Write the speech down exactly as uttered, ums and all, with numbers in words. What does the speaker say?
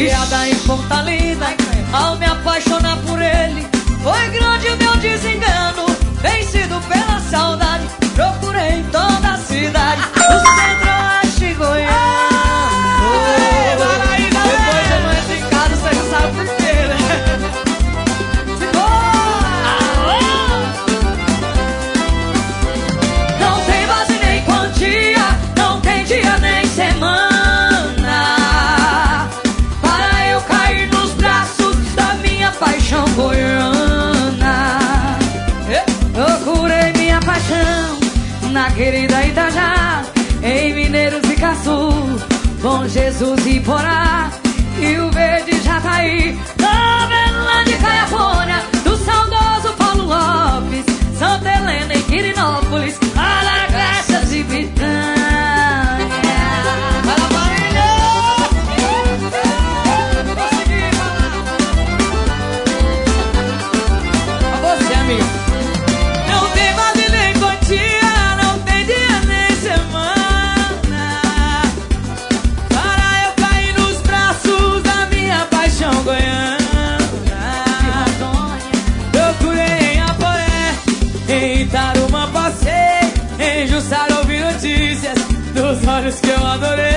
criada em Fortaleza, ao me apaixonar por ele, foi grande o meu desengano. Vencido pela saudade, procurei em toda a cidade, no centro-oeste goiano. Depois eu não entro em casa, você já sabe por quê, né? Não tem base nem quantia, não tem dia nem semana para eu cair nos braços da minha paixão goiana. Procurei minha paixão na querida Itajá, em Mineiros e Caçu, Bom Jesus e Porá, e o Verde Jataí, Nova de Caiapônia, do saudoso Paulo Lopes, Santa Helena e Quirinópolis, Alagraças e Pitanha. Consegui falar. A você, amigo. Não tem base nem quantia, não tem dia nem semana para eu cair nos braços da minha paixão goiana. Procurei em Apoé, em Itaruma passei, em Jussara ouvi notícias dos olhos que eu adorei.